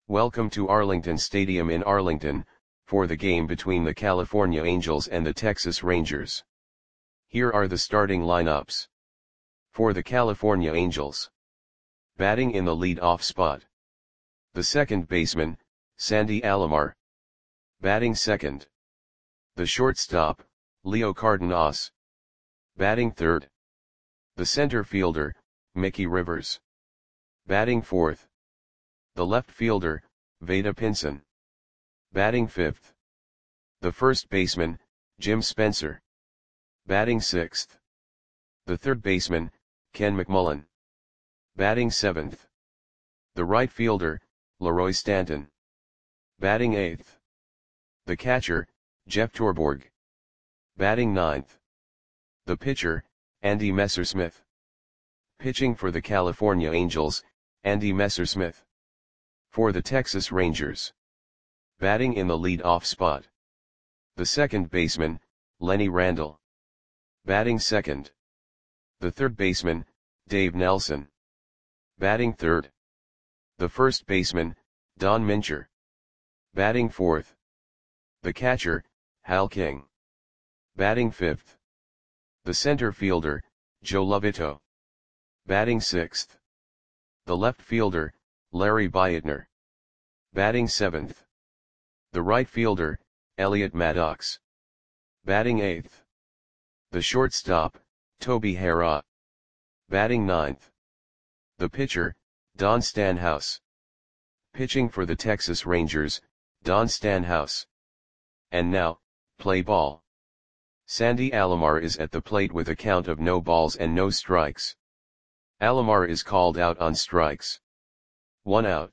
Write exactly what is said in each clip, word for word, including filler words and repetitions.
Welcome to Arlington Stadium in Arlington, for the game between the California Angels and the Texas Rangers. Here are the starting lineups. For the California Angels. Batting in the lead-off spot. The second baseman, Sandy Alomar. Batting second. The shortstop, Leo Cardenas. Batting third. The center fielder, Mickey Rivers. Batting fourth. The left fielder, Vada Pinson. Batting fifth. The first baseman, Jim Spencer. Batting sixth. The third baseman, Ken McMullen. Batting seventh. The right fielder, Leroy Stanton. Batting eighth. The catcher, Jeff Torborg. Batting ninth. The pitcher, Andy Messersmith. Pitching for the California Angels, Andy Messersmith. For the Texas Rangers. Batting in the lead-off spot. The second baseman, Lenny Randle. Batting second. The third baseman, Dave Nelson. Batting third. The first baseman, Don Mincher. Batting fourth. The catcher, Hal King. Batting fifth. The center fielder, Joe Lovito. Batting sixth. The left fielder, Larry Beitner. Batting seventh. The right fielder, Elliot Maddox. Batting eighth. The shortstop, Toby Harrah. Batting ninth. The pitcher, Don Stanhouse. Pitching for the Texas Rangers, Don Stanhouse. And now, play ball. Sandy Alomar is at the plate with a count of no balls and no strikes. Alomar is called out on strikes. One out.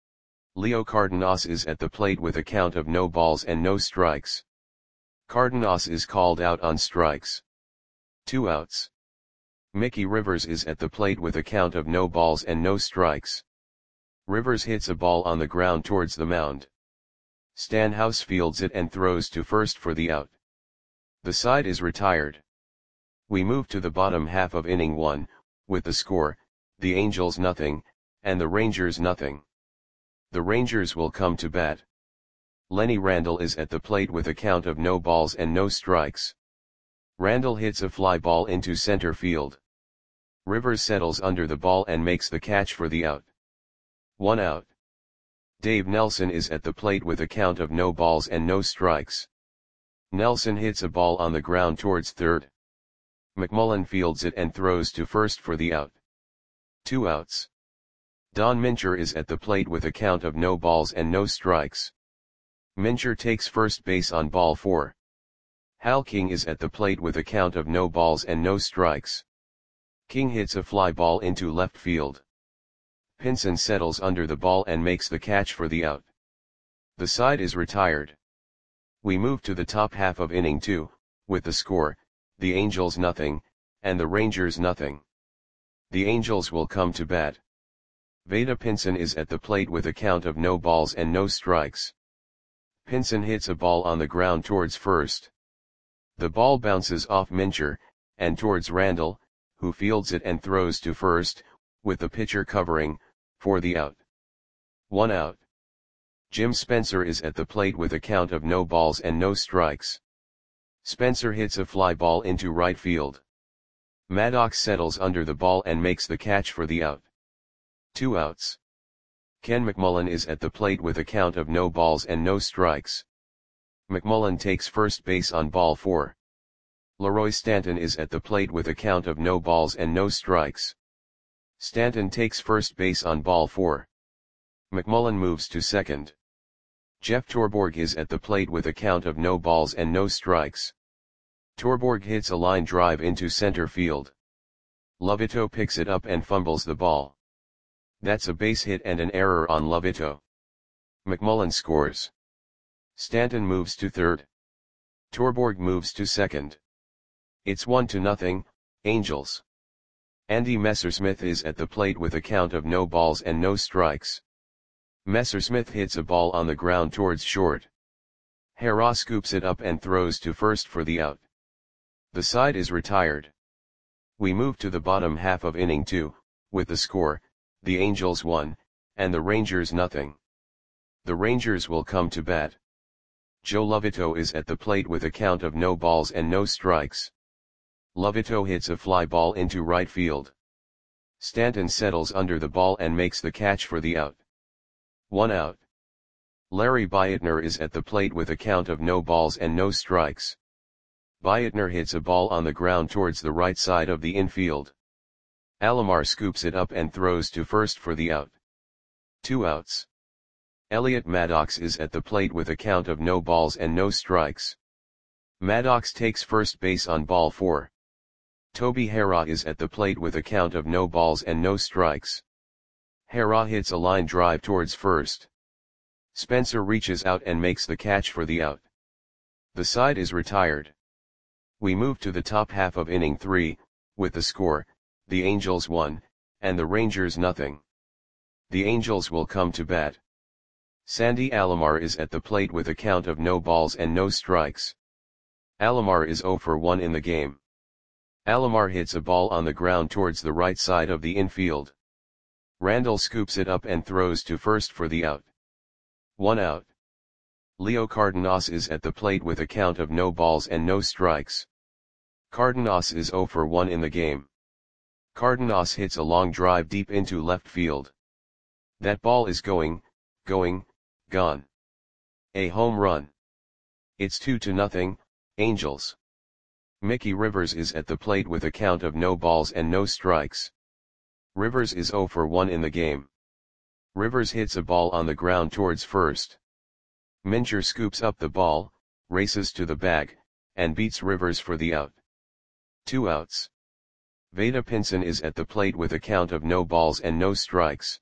Leo Cardenas is at the plate with a count of no balls and no strikes. Cardenas is called out on strikes. Two outs. Mickey Rivers is at the plate with a count of no balls and no strikes. Rivers hits a ball on the ground towards the mound. Stanhouse fields it and throws to first for the out. The side is retired. We move to the bottom half of inning one, with the score, the Angels nothing, and the Rangers nothing. The Rangers will come to bat. Lenny Randle is at the plate with a count of no balls and no strikes. Randle hits a fly ball into center field. Rivers settles under the ball and makes the catch for the out. One out. Dave Nelson is at the plate with a count of no balls and no strikes. Nelson hits a ball on the ground towards third. McMullen fields it and throws to first for the out. Two outs. Don Mincher is at the plate with a count of no balls and no strikes. Mincher takes first base on ball four. Hal King is at the plate with a count of no balls and no strikes. King hits a fly ball into left field. Pinson settles under the ball and makes the catch for the out. The side is retired. We move to the top half of inning two, with the score, the Angels nothing, and the Rangers nothing. The Angels will come to bat. Vada Pinson is at the plate with a count of no balls and no strikes. Pinson hits a ball on the ground towards first. The ball bounces off Mincher, and towards Randle, who fields it and throws to first, with the pitcher covering, for the out. One out. Jim Spencer is at the plate with a count of no balls and no strikes. Spencer hits a fly ball into right field. Maddox settles under the ball and makes the catch for the out. Two outs. Ken McMullen is at the plate with a count of no balls and no strikes. McMullen takes first base on ball four. Leroy Stanton is at the plate with a count of no balls and no strikes. Stanton takes first base on ball four. McMullen moves to second. Jeff Torborg is at the plate with a count of no balls and no strikes. Torborg hits a line drive into center field. Lovito picks it up and fumbles the ball. That's a base hit and an error on Lovito. McMullen scores. Stanton moves to third. Torborg moves to second. It's one to nothing, Angels. Andy Messersmith is at the plate with a count of no balls and no strikes. Messersmith hits a ball on the ground towards short. Harrah scoops it up and throws to first for the out. The side is retired. We move to the bottom half of inning two, with the score, the Angels one, and the Rangers nothing. The Rangers will come to bat. Joe Lovito is at the plate with a count of no balls and no strikes. Lovito hits a fly ball into right field. Stanton settles under the ball and makes the catch for the out. One out. Larry Beitner is at the plate with a count of no balls and no strikes. Beitner hits a ball on the ground towards the right side of the infield. Alomar scoops it up and throws to first for the out. Two outs. Elliot Maddox is at the plate with a count of no balls and no strikes. Maddox takes first base on ball four. Toby Harrah is at the plate with a count of no balls and no strikes. Harrah hits a line drive towards first. Spencer reaches out and makes the catch for the out. The side is retired. We move to the top half of inning three, with the score, the Angels one, and the Rangers nothing. The Angels will come to bat. Sandy Alomar is at the plate with a count of no balls and no strikes. Alomar is zero for one in the game. Alomar hits a ball on the ground towards the right side of the infield. Randall scoops it up and throws to first for the out. One out. Leo Cardenas is at the plate with a count of no balls and no strikes. Cardenas is zero for one in the game. Cardenas hits a long drive deep into left field. That ball is going, going, gone. A home run. It's two to nothing, Angels. Mickey Rivers is at the plate with a count of no balls and no strikes. Rivers is zero for one in the game. Rivers hits a ball on the ground towards first. Mincher scoops up the ball, races to the bag, and beats Rivers for the out. Two outs. Vada Pinson is at the plate with a count of no balls and no strikes.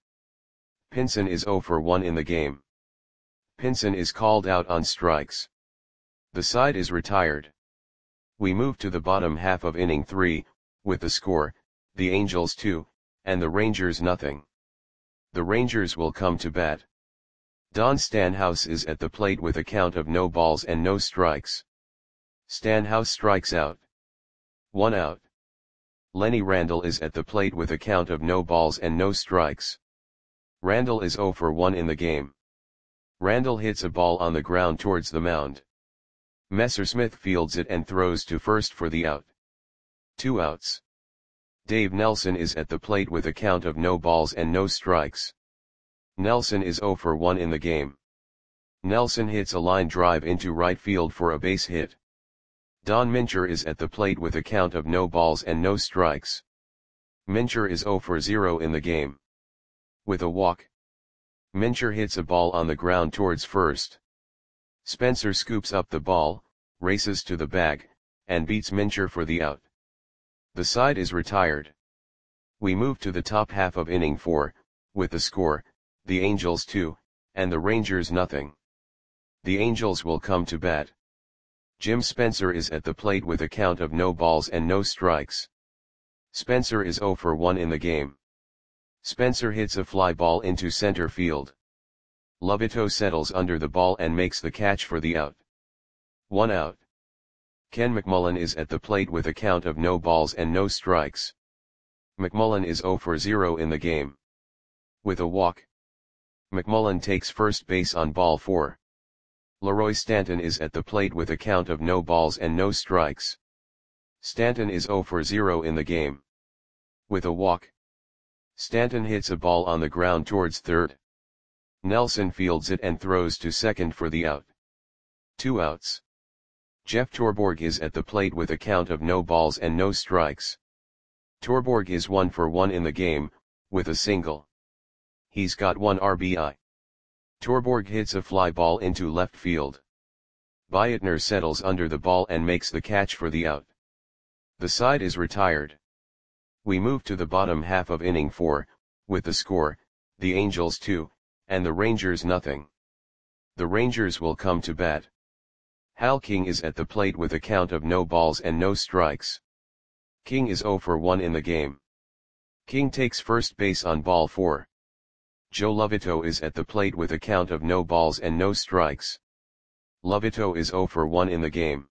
Pinson is zero for one in the game. Pinson is called out on strikes. The side is retired. We move to the bottom half of inning three, with the score, the Angels two, and the Rangers nothing. The Rangers will come to bat. Don Stanhouse is at the plate with a count of no balls and no strikes. Stanhouse strikes out. One out. Lenny Randall is at the plate with a count of no balls and no strikes. Randall is zero for one in the game. Randall hits a ball on the ground towards the mound. Messersmith fields it and throws to first for the out. Two outs. Dave Nelson is at the plate with a count of no balls and no strikes. Nelson is zero for one in the game. Nelson hits a line drive into right field for a base hit. Don Mincher is at the plate with a count of no balls and no strikes. Mincher is zero for zero in the game. With a walk. Mincher hits a ball on the ground towards first. Spencer scoops up the ball, races to the bag, and beats Mincher for the out. The side is retired. We move to the top half of inning four, with the score, the Angels two, and the Rangers nothing. The Angels will come to bat. Jim Spencer is at the plate with a count of no balls and no strikes. Spencer is zero for one in the game. Spencer hits a fly ball into center field. Lovito settles under the ball and makes the catch for the out. One out. Ken McMullen is at the plate with a count of no balls and no strikes. McMullen is zero for zero in the game. With a walk. McMullen takes first base on ball four. Leroy Stanton is at the plate with a count of no balls and no strikes. Stanton is zero for zero in the game. With a walk. Stanton hits a ball on the ground towards third. Nelson fields it and throws to second for the out. Two outs. Jeff Torborg is at the plate with a count of no balls and no strikes. Torborg is one for one in the game, with a single. He's got one R B I. Torborg hits a fly ball into left field. Beitner settles under the ball and makes the catch for the out. The side is retired. We move to the bottom half of inning four, with the score, the Angels two, and the Rangers nothing. The Rangers will come to bat. Hal King is at the plate with a count of no balls and no strikes. King is zero for one in the game. King takes first base on ball four. Joe Lovito is at the plate with a count of no balls and no strikes. Lovito is zero for one in the game.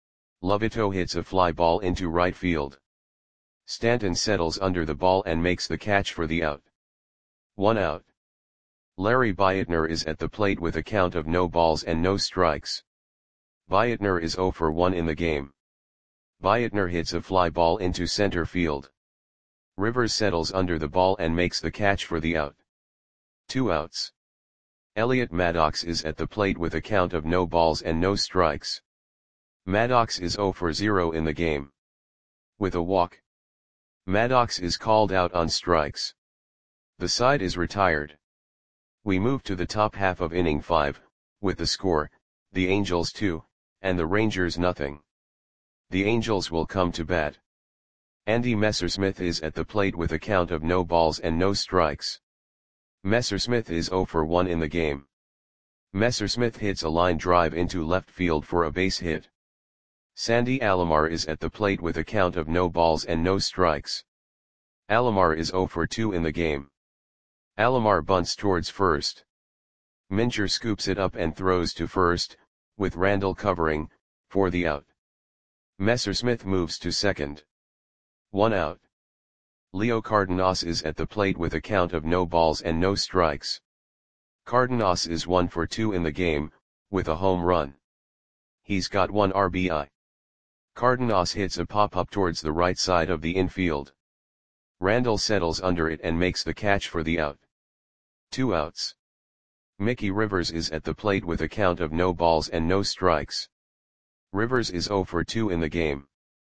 Lovito hits a fly ball into right field. Stanton settles under the ball and makes the catch for the out. One out. Larry Beitner is at the plate with a count of no balls and no strikes. Beitner is zero for one in the game. Beitner hits a fly ball into center field. Rivers settles under the ball and makes the catch for the out. Two outs. Elliot Maddox is at the plate with a count of no balls and no strikes. Maddox is zero for zero in the game. With a walk, Maddox is called out on strikes. The side is retired. We move to the top half of inning five, with the score, the Angels two, and the Rangers nothing. The Angels will come to bat. Andy Messersmith is at the plate with a count of no balls and no strikes. Messersmith is zero for one in the game. Messersmith hits a line drive into left field for a base hit. Sandy Alomar is at the plate with a count of no balls and no strikes. Alomar is zero for two in the game. Alomar bunts towards first. Mincher scoops it up and throws to first, with Randall covering, for the out. Messersmith moves to second. One out. Leo Cardenas is at the plate with a count of no balls and no strikes. Cardenas is one for two in the game, with a home run. He's got one R B I. Cardenas hits a pop-up towards the right side of the infield. Randall settles under it and makes the catch for the out. Two outs. Mickey Rivers is at the plate with a count of no balls and no strikes. Rivers is zero for two in the game.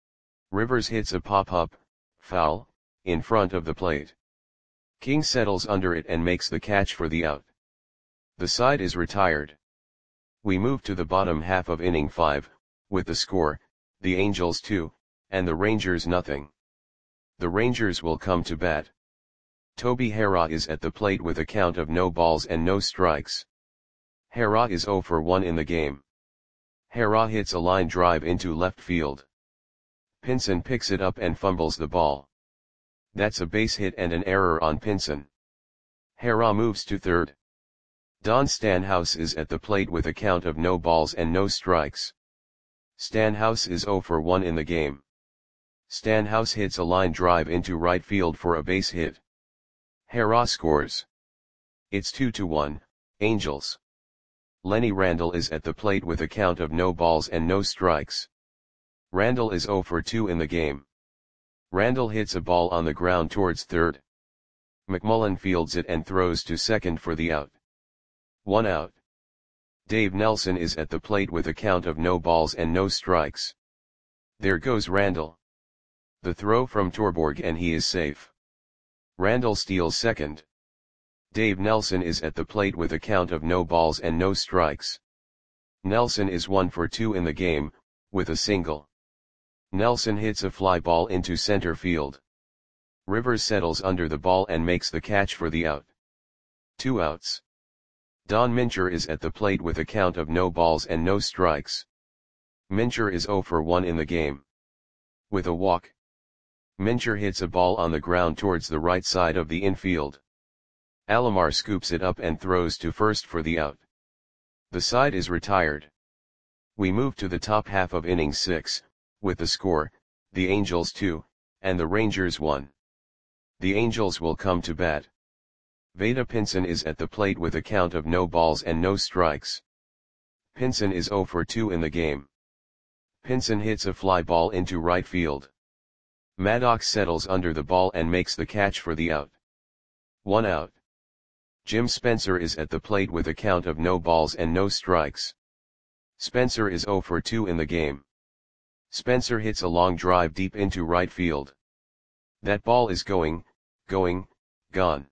Rivers hits a pop-up, foul, in front of the plate. King settles under it and makes the catch for the out. The side is retired. We move to the bottom half of inning five, with the score, the Angels two, and the Rangers nothing. The Rangers will come to bat. Toby Harrah is at the plate with a count of no balls and no strikes. Harrah is zero for one in the game. Harrah hits a line drive into left field. Pinson picks it up and fumbles the ball. That's a base hit and an error on Pinson. Harrah moves to third. Don Stanhouse is at the plate with a count of no balls and no strikes. Stanhouse is zero for one in the game. Stanhouse hits a line drive into right field for a base hit. Harrah scores. It's two to one, Angels. Lenny Randall is at the plate with a count of no balls and no strikes. Randall is zero for two in the game. Randall hits a ball on the ground towards third. McMullen fields it and throws to second for the out. One out. Dave Nelson is at the plate with a count of no balls and no strikes. There goes Randall. The throw from Torborg and he is safe. Randall steals second. Dave Nelson is at the plate with a count of no balls and no strikes. Nelson is one for two in the game, with a single. Nelson hits a fly ball into center field. Rivers settles under the ball and makes the catch for the out. Two outs. Don Mincher is at the plate with a count of no balls and no strikes. Mincher is zero for one in the game. With a walk, Mincher hits a ball on the ground towards the right side of the infield. Alomar scoops it up and throws to first for the out. The side is retired. We move to the top half of inning six, with the score, the Angels two, and the Rangers one. The Angels will come to bat. Vada Pinson is at the plate with a count of no balls and no strikes. Pinson is zero for two in the game. Pinson hits a fly ball into right field. Maddox settles under the ball and makes the catch for the out. One out. Jim Spencer is at the plate with a count of no balls and no strikes. Spencer is zero for two in the game. Spencer hits a long drive deep into right field. That ball is going, going, gone.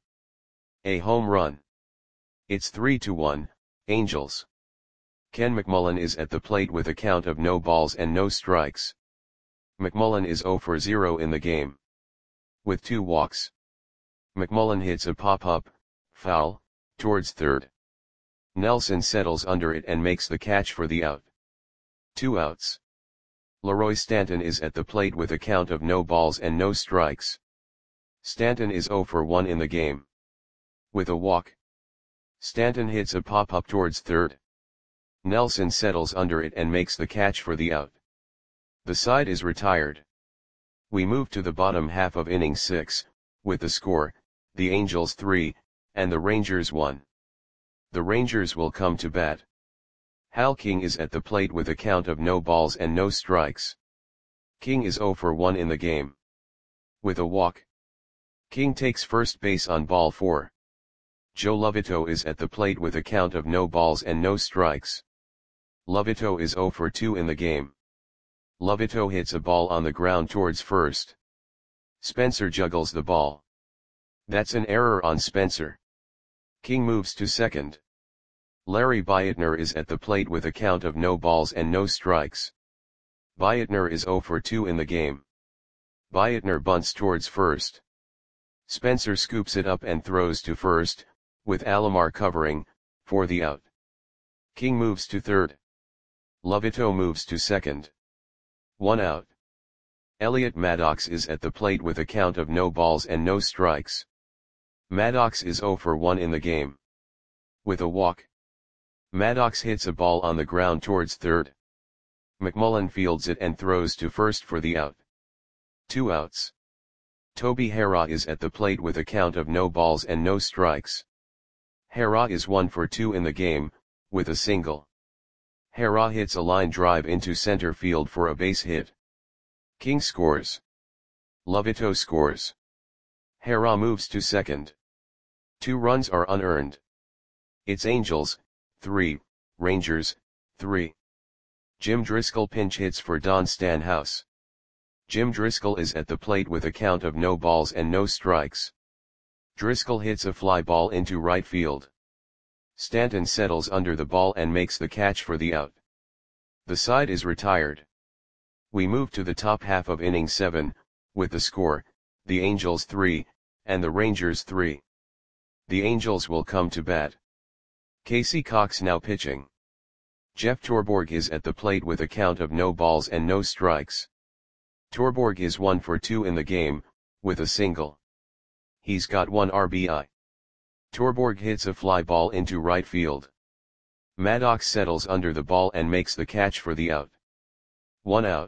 A home run. It's three to one, Angels. Ken McMullen is at the plate with a count of no balls and no strikes. McMullen is zero for zero in the game. With two walks. McMullen hits a pop-up, foul, towards third. Nelson settles under it and makes the catch for the out. Two outs. Leroy Stanton is at the plate with a count of no balls and no strikes. Stanton is zero for one in the game. With a walk, Stanton hits a pop-up towards third. Nelson settles under it and makes the catch for the out. The side is retired. We move to the bottom half of inning six, with the score, the Angels three, and the Rangers one. The Rangers will come to bat. Hal King is at the plate with a count of no balls and no strikes. King is oh for one in the game. With a walk. King takes first base on ball four. Joe Lovito is at the plate with a count of no balls and no strikes. Lovito is oh for two in the game. Lovito hits a ball on the ground towards first. Spencer juggles the ball. That's an error on Spencer. King moves to second. Larry Beitner is at the plate with a count of no balls and no strikes. Beitner is oh for two in the game. Beitner bunts towards first. Spencer scoops it up and throws to first, with Alomar covering, for the out. King moves to third. Lovito moves to second. One out. Elliot Maddox is at the plate with a count of no balls and no strikes. Maddox is oh for one in the game. With a walk. Maddox hits a ball on the ground towards third. McMullen fields it and throws to first for the out. Two outs. Toby Harrah is at the plate with a count of no balls and no strikes. Harrah is one for two in the game, with a single. Harrah hits a line drive into center field for a base hit. King scores. Lovito scores. Harrah moves to second. Two runs are unearned. It's Angels, three, Rangers, three. Jim Driscoll pinch hits for Don Stanhouse. Jim Driscoll is at the plate with a count of no balls and no strikes. Driscoll hits a fly ball into right field. Stanton settles under the ball and makes the catch for the out. The side is retired. We move to the top half of inning seven, with the score, the Angels three, and the Rangers three. The Angels will come to bat. Casey Cox now pitching. Jeff Torborg is at the plate with a count of no balls and no strikes. Torborg is one for two in the game, with a single. He's got one R B I. Torborg hits a fly ball into right field. Maddox settles under the ball and makes the catch for the out. One out.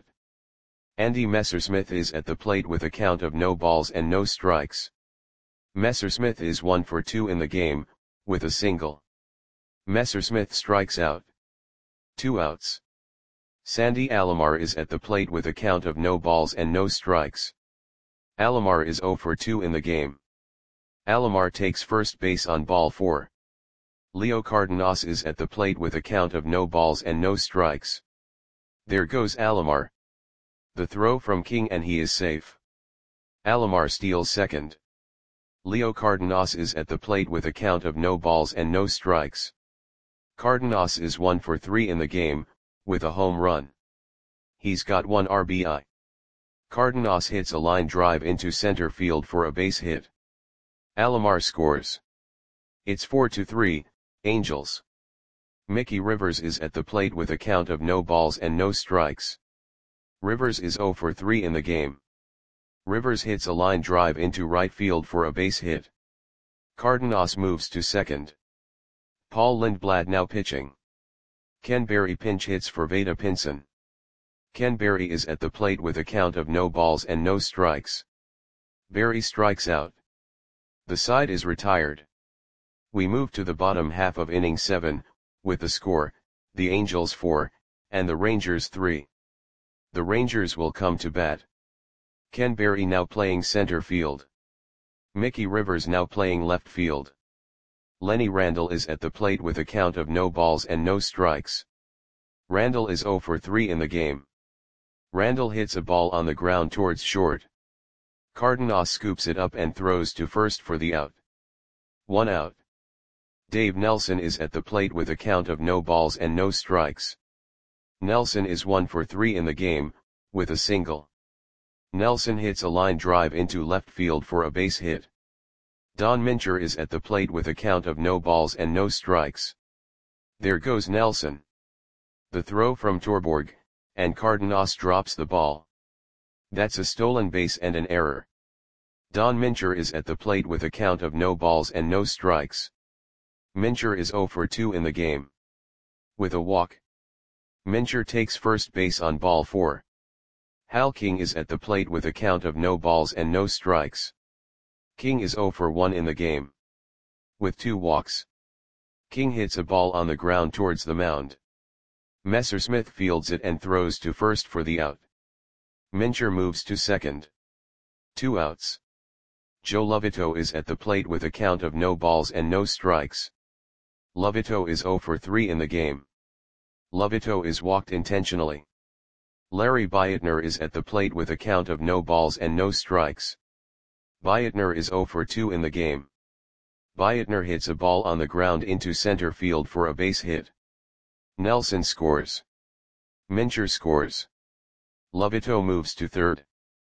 Andy Messersmith is at the plate with a count of no balls and no strikes. Messersmith is one for two in the game, with a single. Messersmith strikes out. Two outs. Sandy Alomar is at the plate with a count of no balls and no strikes. Alomar is oh for two in the game. Alomar takes first base on ball four. Leo Cardenas is at the plate with a count of no balls and no strikes. There goes Alomar. The throw from King and he is safe. Alomar steals second. Leo Cardenas is at the plate with a count of no balls and no strikes. Cardenas is one for three in the game, with a home run. He's got one R B I. Cardenas hits a line drive into center field for a base hit. Alomar scores. It's four to three, Angels. Mickey Rivers is at the plate with a count of no balls and no strikes. Rivers is oh for three in the game. Rivers hits a line drive into right field for a base hit. Cardenas moves to second. Paul Lindblad now pitching. Ken Berry pinch hits for Vada Pinson. Ken Berry is at the plate with a count of no balls and no strikes. Berry strikes out. The side is retired. We move to the bottom half of inning seven, with the score, the Angels four, and the Rangers three. The Rangers will come to bat. Ken Berry now playing center field. Mickey Rivers now playing left field. Lenny Randle is at the plate with a count of no balls and no strikes. Randle is oh for three in the game. Randle hits a ball on the ground towards short. Cardenas scoops it up and throws to first for the out. One out. Dave Nelson is at the plate with a count of no balls and no strikes. Nelson is one for three in the game, with a single. Nelson hits a line drive into left field for a base hit. Don Mincher is at the plate with a count of no balls and no strikes. There goes Nelson. The throw from Torborg, and Cardenas drops the ball. That's a stolen base and an error. Don Mincher is at the plate with a count of no balls and no strikes. Mincher is oh for two in the game. With a walk. Mincher takes first base on ball four. Hal King is at the plate with a count of no balls and no strikes. King is oh for one in the game. With two walks. King hits a ball on the ground towards the mound. Messersmith fields it and throws to first for the out. Mincher moves to second. Two outs. Joe Lovito is at the plate with a count of no balls and no strikes. Lovito is zero for three in the game. Lovito is walked intentionally. Larry Bietner is at the plate with a count of no balls and no strikes. Bietner is zero for two in the game. Bietner hits a ball on the ground into center field for a base hit. Nelson scores. Mincher scores. Lovito moves to third.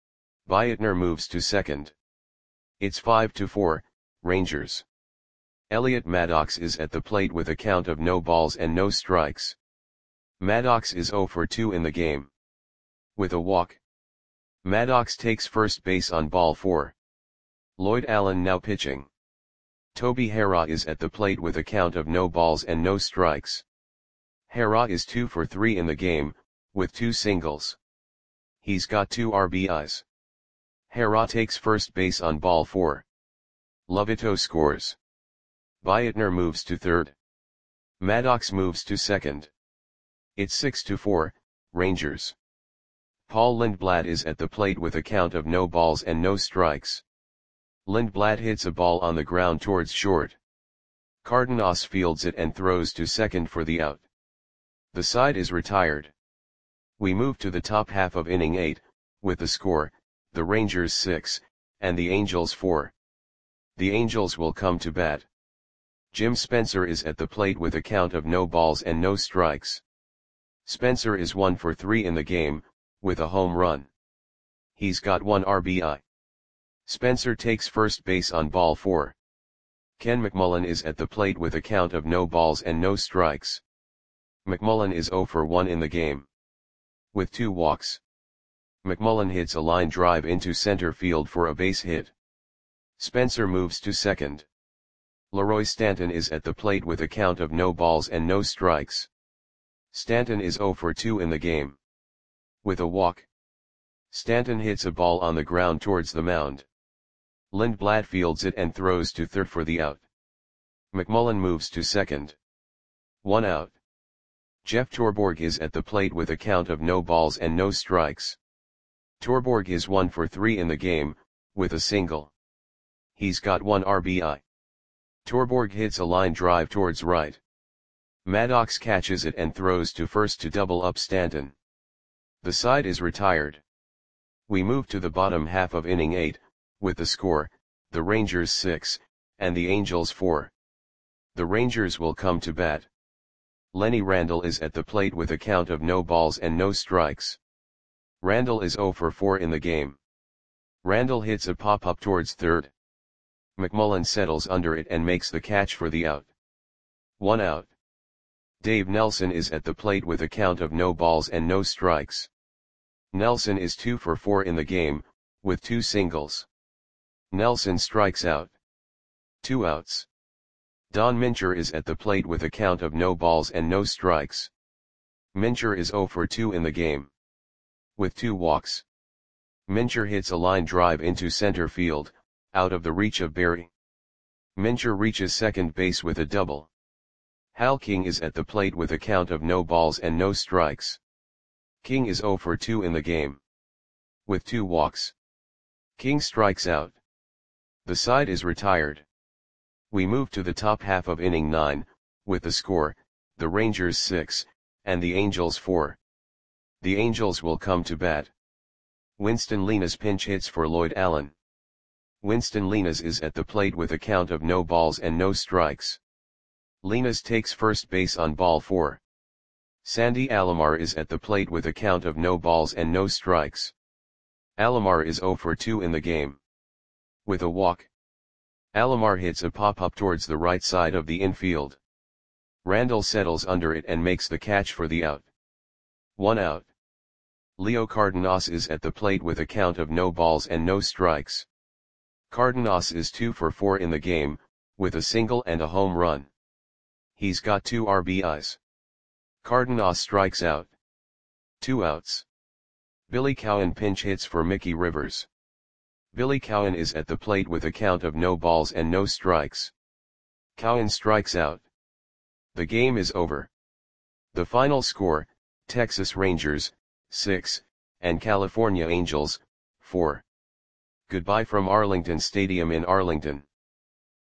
Bietner moves to second. It's five to four, Rangers. Elliot Maddox is at the plate with a count of no balls and no strikes. Maddox is zero for two in the game. With a walk. Maddox takes first base on ball four. Lloyd Allen now pitching. Toby Harrah is at the plate with a count of no balls and no strikes. Harrah is two for three in the game, with two singles. He's got two R B Is. Harrah takes first base on ball four. Lovito scores. Bietner moves to third. Maddox moves to second. It's six to four, Rangers. Paul Lindblad is at the plate with a count of no balls and no strikes. Lindblad hits a ball on the ground towards short. Cardenas fields it and throws to second for the out. The side is retired. We move to the top half of inning eight, with the score, the Rangers six, and the Angels four. The Angels will come to bat. Jim Spencer is at the plate with a count of no balls and no strikes. Spencer is one for three in the game, with a home run. He's got one R B I. Spencer takes first base on ball four. Ken McMullen is at the plate with a count of no balls and no strikes. McMullen is zero for one in the game. With two walks. McMullen hits a line drive into center field for a base hit. Spencer moves to second. Leroy Stanton is at the plate with a count of no balls and no strikes. Stanton is zero for two in the game. With a walk. Stanton hits a ball on the ground towards the mound. Lindblad fields it and throws to third for the out. McMullen moves to second. One out. Jeff Torborg is at the plate with a count of no balls and no strikes. Torborg is one for three in the game, with a single. He's got one R B I. Torborg hits a line drive towards right. Maddox catches it and throws to first to double up Stanton. The side is retired. We move to the bottom half of inning eight, with the score, the Rangers six, and the Angels four. The Rangers will come to bat. Lenny Randle is at the plate with a count of no balls and no strikes. Randle is zero for four in the game. Randle hits a pop-up towards third. McMullen settles under it and makes the catch for the out. One out. Dave Nelson is at the plate with a count of no balls and no strikes. Nelson is two for four in the game, with two singles. Nelson strikes out. Two outs. Don Mincher is at the plate with a count of no balls and no strikes. Mincher is zero for two in the game. With two walks. Mincher hits a line drive into center field, out of the reach of Berry. Mincher reaches second base with a double. Hal King is at the plate with a count of no balls and no strikes. King is zero for two in the game. With two walks. King strikes out. The side is retired. We move to the top half of inning nine, with the score, the Rangers six, and the Angels four. The Angels will come to bat. Winston Lenas pinch hits for Lloyd Allen. Winston Lenas is at the plate with a count of no balls and no strikes. Lenas takes first base on ball four. Sandy Alomar is at the plate with a count of no balls and no strikes. Alomar is zero for two in the game. With a walk. Alomar hits a pop-up towards the right side of the infield. Randle settles under it and makes the catch for the out. One out. Leo Cardenas is at the plate with a count of no balls and no strikes. Cardenas is two for four in the game, with a single and a home run. He's got two R B Is. Cardenas strikes out. Two outs. Billy Cowan pinch hits for Mickey Rivers. Billy Cowan is at the plate with a count of no balls and no strikes. Cowan strikes out. The game is over. The final score, Texas Rangers, six, and California Angels, four. Goodbye from Arlington Stadium in Arlington.